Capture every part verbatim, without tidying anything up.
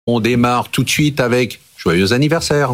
On démarre tout de suite avec joyeux anniversaire.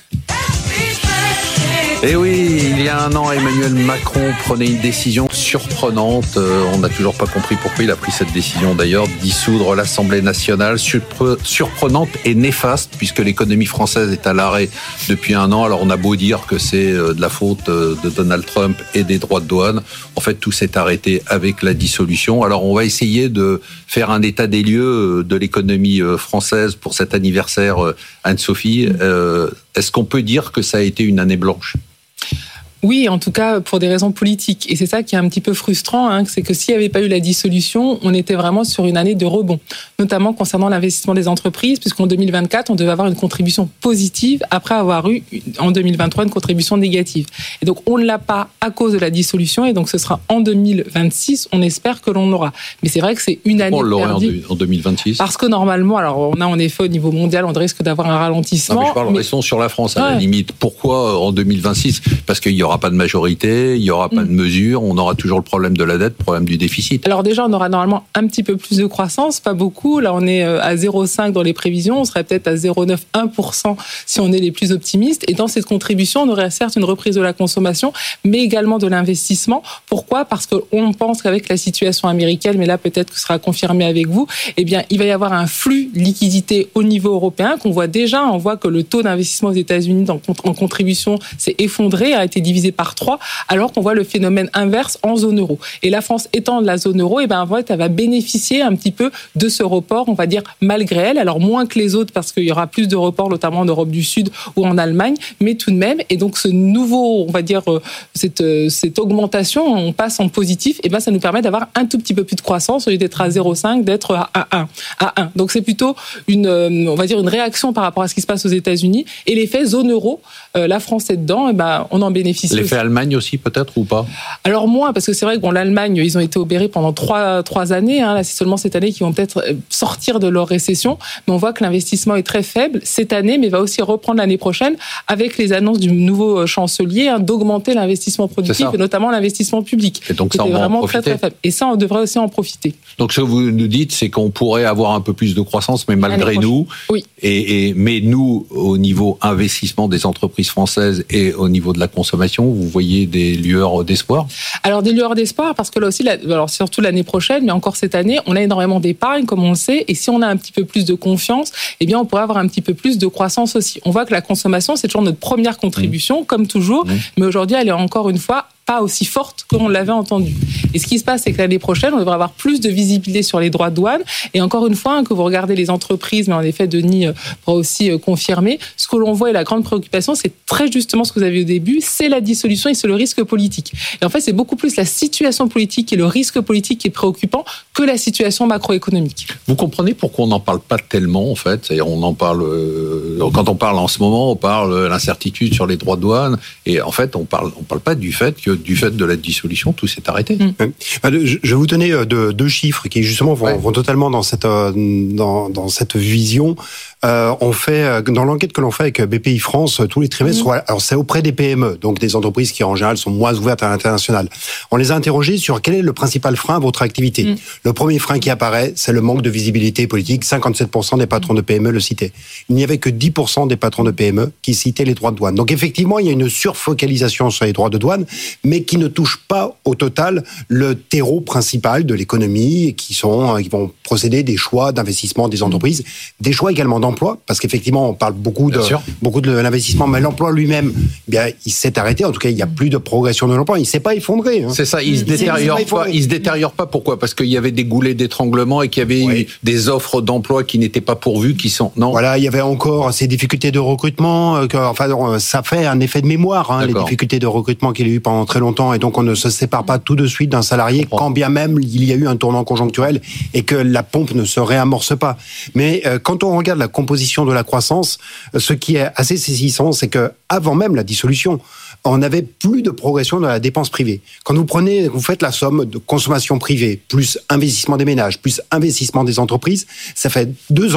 Et oui, il y a un an, Emmanuel Macron prenait une décision surprenante. Euh, on n'a toujours pas compris pourquoi il a pris cette décision d'ailleurs, dissoudre l'Assemblée nationale, surpre- surprenante et néfaste puisque l'économie française est à l'arrêt depuis un an. Alors on a beau dire que c'est euh, de la faute euh, de Donald Trump et des droits de douane. En fait, tout s'est arrêté avec la dissolution. Alors on va essayer de faire un état des lieux de l'économie euh, française pour cet anniversaire, euh, Anne-Sophie. Euh, est-ce qu'on peut dire que ça a été une année blanche ? Oui, en tout cas pour des raisons politiques. Et c'est ça qui est un petit peu frustrant, hein, c'est que s'il n'y avait pas eu la dissolution, on était vraiment sur une année de rebond, notamment concernant l'investissement des entreprises, puisqu'en deux mille vingt-quatre, on devait avoir une contribution positive après avoir eu en deux mille vingt-trois une contribution négative. Et donc on ne l'a pas à cause de la dissolution, et donc ce sera en deux mille vingt-six, on espère que l'on l'aura. Mais c'est vrai que c'est une année perdue. On l'aura perdue, en deux mille vingt-six. Parce que normalement, alors on a en effet au niveau mondial, on risque d'avoir un ralentissement. Non, mais je parle, mais... restons sur la France à ouais. la limite. Pourquoi en deux mille vingt-six ? Parce qu'il y aura pas de majorité, il n'y aura pas de mesures, on aura toujours le problème de la dette, le problème du déficit. Alors déjà, on aura normalement un petit peu plus de croissance, pas beaucoup. Là, on est à zéro virgule cinq dans les prévisions, on serait peut-être à zéro virgule neuf un pour cent si on est les plus optimistes. Et dans cette contribution, on aurait certes une reprise de la consommation, mais également de l'investissement. Pourquoi ? Parce qu'on pense qu'avec la situation américaine, mais là peut-être que ce sera confirmé avec vous, eh bien, il va y avoir un flux de liquidité au niveau européen qu'on voit déjà. On voit que le taux d'investissement aux États-Unis en contribution s'est effondré, a été divisé par trois, alors qu'on voit le phénomène inverse en zone euro. Et la France étant de la zone euro, et ben en fait, elle va bénéficier un petit peu de ce report, on va dire, malgré elle. Alors moins que les autres, parce qu'il y aura plus de reports, notamment en Europe du Sud ou en Allemagne, mais tout de même. Et donc ce nouveau, on va dire, cette, cette augmentation, on passe en positif, et ben ça nous permet d'avoir un tout petit peu plus de croissance, au lieu d'être à zéro virgule cinq, d'être à un. À un. Donc c'est plutôt une, on va dire, une réaction par rapport à ce qui se passe aux États-Unis. Et l'effet zone euro, la France est dedans, et ben on en bénéficie. L'effet aussi. Allemagne aussi peut-être ou pas ? Alors moins, parce que c'est vrai que bon, l'Allemagne, ils ont été obérés pendant trois, trois années. Hein. Là, c'est seulement cette année qu'ils vont peut-être sortir de leur récession. Mais on voit que l'investissement est très faible cette année, mais va aussi reprendre l'année prochaine avec les annonces du nouveau chancelier hein, d'augmenter l'investissement productif et notamment l'investissement public. Et donc ça, on va vraiment en profiter. Très, très faible. Et ça, on devrait aussi en profiter. Donc ce que vous nous dites, c'est qu'on pourrait avoir un peu plus de croissance, mais malgré nous, oui. et, et, mais nous, au niveau investissement des entreprises françaises et au niveau de la consommation, vous voyez des lueurs d'espoir ? Alors des lueurs d'espoir, parce que là aussi, alors surtout l'année prochaine, mais encore cette année, on a énormément d'épargne, comme on le sait, et si on a un petit peu plus de confiance, eh bien on pourrait avoir un petit peu plus de croissance aussi. On voit que la consommation, c'est toujours notre première contribution, mmh. comme toujours, mmh. mais aujourd'hui, elle est encore une fois pas aussi forte qu'on l'avait entendu. Et ce qui se passe, c'est que l'année prochaine, on devrait avoir plus de visibilité sur les droits de douane. Et encore une fois, hein, que vous regardez les entreprises, mais en effet, Denis pourra aussi confirmer, ce que l'on voit et la grande préoccupation, c'est très justement ce que vous avez au début, c'est la dissolution et c'est le risque politique. Et en fait, c'est beaucoup plus la situation politique et le risque politique qui est préoccupant que la situation macroéconomique. Vous comprenez pourquoi on n'en parle pas tellement, en fait ? C'est-à-dire, on en parle, euh, quand on parle en ce moment, on parle de l'incertitude sur les droits de douane. Et en fait, on parle, on parle pas du fait que du fait de la dissolution, tout s'est arrêté. Mmh. Je vais vous donner deux, deux chiffres qui justement vont, ouais. vont totalement dans cette, dans, dans cette vision. Euh, on fait, dans l'enquête que l'on fait avec B P I France, tous les trimestres, mmh. alors c'est auprès des P M E, donc des entreprises qui en général sont moins ouvertes à l'international. On les a interrogés sur quel est le principal frein à votre activité. Mmh. Le premier frein qui apparaît, c'est le manque de visibilité politique. cinquante-sept pour cent des patrons de P M E le citaient. Il n'y avait que dix pour cent des patrons de P M E qui citaient les droits de douane. Donc effectivement, il y a une surfocalisation sur les droits de douane, mais qui ne touche pas au total le terreau principal de l'économie, qui sont, qui vont procéder des choix d'investissement des entreprises, des choix également d'emploi, parce qu'effectivement, on parle beaucoup de, beaucoup de l'investissement, mais l'emploi lui-même, eh bien, il s'est arrêté. En tout cas, il n'y a plus de progression de l'emploi. Il ne s'est pas effondré. Hein. C'est ça, il ne se détériore pas. Il se détériore pas. Pourquoi ? Parce qu'il y avait des goulets d'étranglement et qu'il y avait oui. eu des offres d'emploi qui n'étaient pas pourvues, qui sont non. Voilà, il y avait encore ces difficultés de recrutement. Que, enfin, ça fait un effet de mémoire, hein, les difficultés de recrutement qu'il y a eu pendant très longtemps, et donc on ne se sépare pas tout de suite d'un salarié, quand bien même il y a eu un tournant conjoncturel et que la pompe ne se réamorce pas. Mais euh, quand on regarde la composition de la croissance, ce qui est assez saisissant, c'est que avant même la dissolution, on n'avait plus de progression dans la dépense privée. Quand vous prenez, vous faites la somme de consommation privée plus investissement des ménages plus investissement des entreprises, ça fait deux ans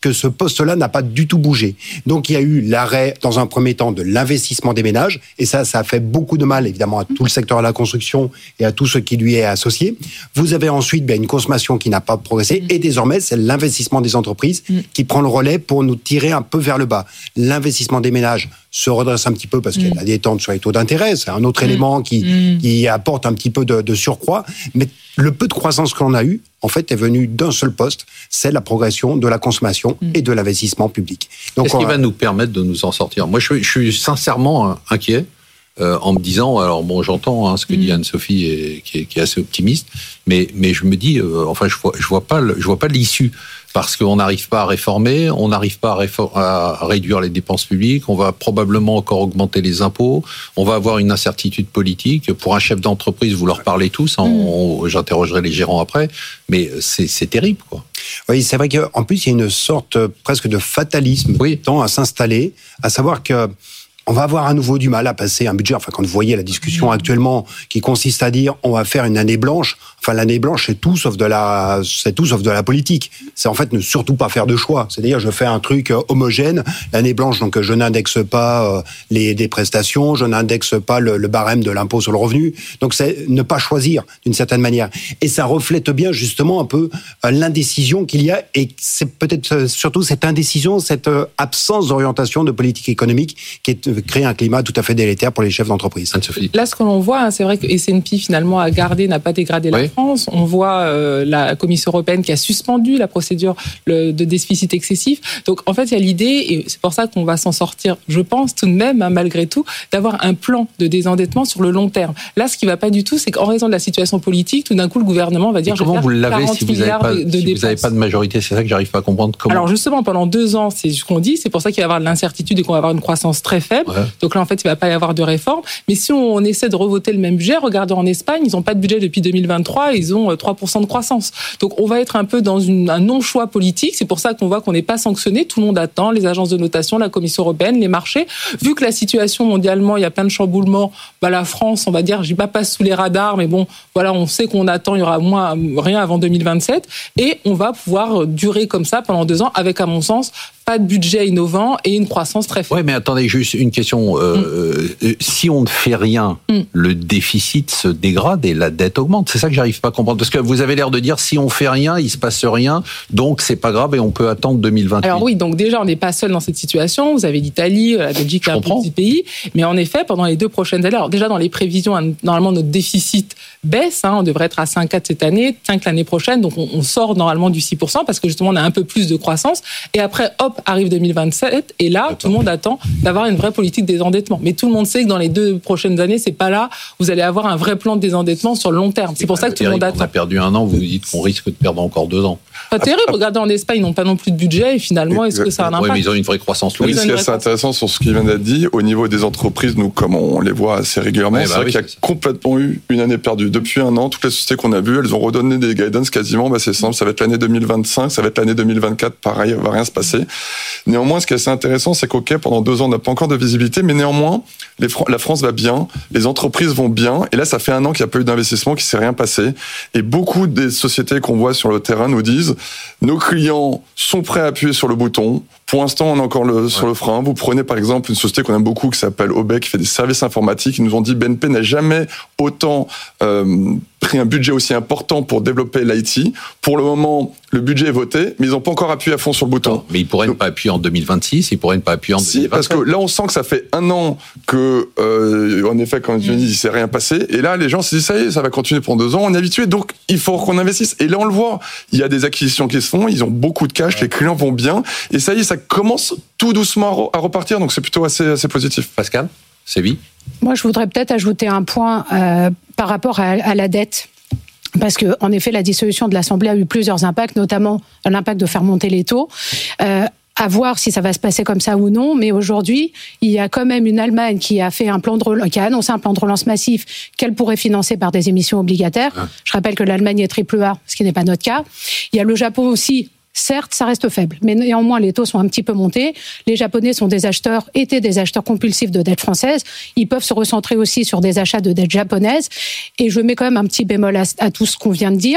que ce poste-là n'a pas du tout bougé. Donc il y a eu l'arrêt, dans un premier temps, de l'investissement des ménages, et ça, ça a fait beaucoup de mal, évidemment, à tout le secteur de la construction et à tout ce qui lui est associé. Vous avez ensuite bien, une consommation qui n'a pas progressé, et désormais, c'est l'investissement des entreprises qui prend le relais pour nous tirer un peu vers le bas. L'investissement des ménages se redresse un petit peu parce qu'il y a la détente sur les taux d'intérêt, c'est un autre mmh. élément qui, mmh. qui apporte un petit peu de, de surcroît, mais le peu de croissance que l'on a eu, en fait, est venu d'un seul poste, c'est la progression de la consommation mmh. et de l'investissement public. Donc, Qu'est-ce qui va nous permettre de nous en sortir ? Moi, je, je suis sincèrement inquiet euh, en me disant, alors bon, j'entends hein, ce que mmh. dit Anne-Sophie, et, qui, est, qui est assez optimiste, mais, mais je me dis, euh, enfin, je vois, je vois pas, le, je vois pas l'issue. Parce qu'on n'arrive pas à réformer, on n'arrive pas à, réfor- à réduire les dépenses publiques, on va probablement encore augmenter les impôts, on va avoir une incertitude politique. Pour un chef d'entreprise, vous leur parlez tous, hein, on, j'interrogerai les gérants après, mais c'est, c'est terrible, quoi. Oui, c'est vrai qu'en plus, il y a une sorte presque de fatalisme oui. qui tend à s'installer, à savoir que on va avoir à nouveau du mal à passer un budget. Enfin, quand vous voyez la discussion actuellement qui consiste à dire on va faire une année blanche. Enfin, l'année blanche, c'est tout sauf de la, c'est tout sauf de la politique. C'est en fait ne surtout pas faire de choix. C'est-à-dire, je fais un truc homogène. L'année blanche, donc je n'indexe pas les des prestations, je n'indexe pas le, le barème de l'impôt sur le revenu. Donc, c'est ne pas choisir d'une certaine manière. Et ça reflète bien justement un peu l'indécision qu'il y a. Et c'est peut-être surtout cette indécision, cette absence d'orientation de politique économique qui est créer un climat tout à fait délétère pour les chefs d'entreprise. Là, ce que l'on voit, hein, c'est vrai que S and P finalement a gardé, n'a pas dégradé la oui. France. On voit euh, la Commission européenne qui a suspendu la procédure le, de déficit excessif. Donc, en fait, il y a l'idée, et c'est pour ça qu'on va s'en sortir, je pense, tout de même, hein, malgré tout, d'avoir un plan de désendettement sur le long terme. Là, ce qui ne va pas du tout, c'est qu'en raison de la situation politique, tout d'un coup, le gouvernement va dire et comment je vais faire vous l'avez quarante si vous milliards pas, de, de si dépenses. Vous n'avez pas de majorité, c'est ça que j'arrive pas à comprendre. Comment Alors justement, pendant deux ans, c'est ce qu'on dit, c'est pour ça qu'il va y avoir de l'incertitude et qu'on va avoir une croissance très faible. Ouais. Donc là, en fait, il ne va pas y avoir de réforme. Mais si on essaie de revoter le même budget, regardez en Espagne, ils n'ont pas de budget depuis deux mille vingt-trois, ils ont trois pour cent de croissance. Donc on va être un peu dans une, un non-choix politique. C'est pour ça qu'on voit qu'on n'est pas sanctionné. Tout le monde attend, les agences de notation, la Commission européenne, les marchés. Vu que la situation mondialement, il y a plein de chamboulements, bah la France, on va dire, je dis pas passe sous les radars, mais bon, voilà, on sait qu'on attend, il y aura moins, rien avant deux mille vingt-sept. Et on va pouvoir durer comme ça pendant deux ans avec, à mon sens, pas de budget innovant et une croissance très faible. Oui, mais attendez, juste une question. Euh, mm. euh, si on ne fait rien, mm. le déficit se dégrade et la dette augmente. C'est ça que j'arrive pas à comprendre. Parce que vous avez l'air de dire, si on fait rien, il se passe rien, donc c'est pas grave et on peut attendre deux mille vingt-huit. Alors oui, donc déjà, on n'est pas seul dans cette situation. Vous avez l'Italie, la Belgique, un petit pays. Mais en effet, pendant les deux prochaines années, alors déjà dans les prévisions, normalement, notre déficit baisse. Hein, on devrait être à cinq virgule quatre cette année, cinq l'année prochaine. Donc on, on sort normalement du six pour cent parce que justement, on a un peu plus de croissance. Et après, hop, arrive deux mille vingt-sept, et là, tout le monde attend d'avoir une vraie politique de désendettement. Mais tout le monde sait que dans les deux prochaines années, c'est pas là où vous allez avoir un vrai plan de désendettement sur le long terme. C'est, c'est pour ça que tout le monde attend. On a perdu un an, vous dites qu'on risque de perdre encore deux ans. Pas terrible. Regardez en Espagne, ils n'ont pas non plus de budget, et finalement, est-ce que ça a un impact ? Oui, mais ils ont une vraie croissance. Oui, ce qui est assez intéressant sur ce qui vient d'être dit, au niveau des entreprises, nous, comme on les voit assez régulièrement, ouais, c'est bah vrai oui, qu'il y a complètement eu une année perdue. Depuis un an, toutes les sociétés qu'on a vues, elles ont redonné des guidance quasiment, bah c'est simple, ça va être l'année deux mille vingt-cinq, ça va être l'année deux mille vingt-quatre, pareil, il va rien se passer. Néanmoins, ce qui est assez intéressant, c'est qu'ok, pendant deux ans, on n'a pas encore de visibilité, mais néanmoins, les Fran- la France va bien, les entreprises vont bien, et là, ça fait un an qu'il n'y a pas eu d'investissement, qu'il ne s'est rien passé, et beaucoup des sociétés qu'on voit sur le terrain nous disent, nos clients sont prêts à appuyer sur le bouton. Pour l'instant, on est encore le, ouais. sur le frein. Vous prenez par exemple une société qu'on aime beaucoup qui s'appelle O B E C, qui fait des services informatiques. Ils nous ont dit B N P n'a jamais autant euh, pris un budget aussi important pour développer l'I T. Pour le moment, le budget est voté, mais ils n'ont pas encore appuyé à fond sur le bouton. Non, mais ils pourraient Donc, ne pas appuyer en deux mille vingt-six, ils pourraient ne pas appuyer en si, deux mille vingt-sept. Parce que là, on sent que ça fait un an que, euh, en effet, comme je dis, il ne s'est rien passé. Et là, les gens se disent, ça y est, ça va continuer pendant deux ans. On est habitué, donc il faut qu'on investisse. Et là, on le voit. Il y a des acquisitions qui se font. Ils ont beaucoup de cash. Ouais. Les clients vont bien. Et ça y est, ça commence tout doucement à repartir. Donc c'est plutôt assez, assez positif. Pascal, Sévi ? Moi, je voudrais peut-être ajouter un point euh, par rapport à, à la dette. Parce que, en effet, la dissolution de l'Assemblée a eu plusieurs impacts, notamment l'impact de faire monter les taux. Euh, à voir si ça va se passer comme ça ou non, mais aujourd'hui, il y a quand même une Allemagne qui a fait un plan de relance, qui a annoncé un plan de relance massif qu'elle pourrait financer par des émissions obligataires. Ah. Je rappelle que l'Allemagne est triple A, ce qui n'est pas notre cas. Il y a le Japon aussi. Certes, ça reste faible, mais néanmoins, les taux sont un petit peu montés. Les Japonais sont des acheteurs, étaient des acheteurs compulsifs de dette française. Ils peuvent se recentrer aussi sur des achats de dette japonaise. Et je mets quand même un petit bémol à, à tout ce qu'on vient de dire.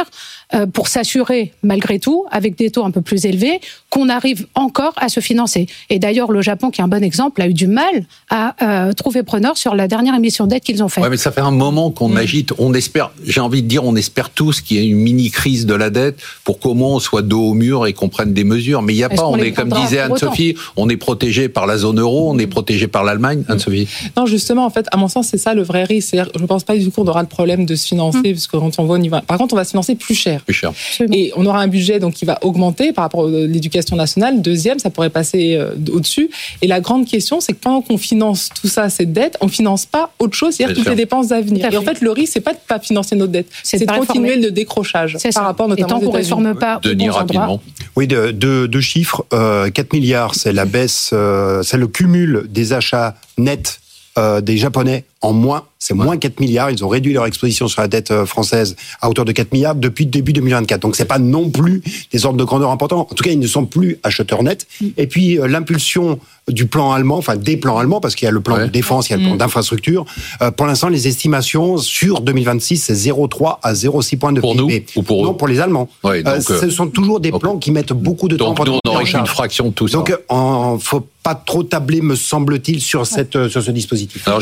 euh, pour s'assurer, malgré tout, avec des taux un peu plus élevés, qu'on arrive encore à se financer. Et d'ailleurs, le Japon, qui est un bon exemple, a eu du mal à euh, trouver preneur sur la dernière émission de dette qu'ils ont faite. Ouais, mais ça fait un moment qu'on mmh. agite. On espère, j'ai envie de dire, on espère tous qu'il y ait une mini-crise de la dette pour qu'au moins on soit dos au mur et qu'on prenne des mesures. Mais il n'y a Est-ce pas, on est, comme disait Anne-Sophie, on est protégé par la zone euro, on est protégé par l'Allemagne. Anne-Sophie. Non, justement, en fait, à mon sens, c'est ça le vrai risque. C'est-à-dire, je ne pense pas du tout qu'on aura le problème de se financer, mmh. parce que quand on va au niveau... Par contre, on va se financer plus cher. Plus cher. Et on aura un budget donc, qui va augmenter par rapport à l'éducation nationale. Deuxième, ça pourrait passer euh, au-dessus. Et la grande question, c'est que pendant qu'on finance tout ça, cette dette, on ne finance pas autre chose, c'est-à-dire toutes les dépenses d'avenir. Et en fait, le risque, c'est pas de ne pas financer notre dette, c'est, c'est de continuer le décrochage c'est par ça. rapport notamment aux États-Unis. Et tant qu'on ne réforme pas Denis, aux bons endroits. Oui, deux de, de chiffres. Euh, quatre milliards, c'est la baisse, euh, c'est le cumul des achats nets euh, des Japonais en moins. C'est moins quatre milliards. Ils ont réduit leur exposition sur la dette française à hauteur de quatre milliards depuis le début deux mille vingt-quatre. Donc, c'est pas non plus des ordres de grandeur importants. En tout cas, ils ne sont plus acheteurs nets. Et puis, euh, l'impulsion du plan allemand, enfin des plans allemands, parce qu'il y a le plan ouais. de défense, il y a le plan mmh. d'infrastructure. Euh, pour l'instant, les estimations sur deux mille vingt-six, c'est zéro virgule trois à zéro virgule six points de pour P I B. Nous, ou pour non, eux. pour les Allemands. Ouais, donc, euh, ce sont toujours des plans qui mettent beaucoup de donc temps. Donc, nous, on n'aurait qu'une fraction de tout ça. Donc, il ne faut pas trop tabler, me semble-t-il, sur, cette, sur ce dispositif. Alors,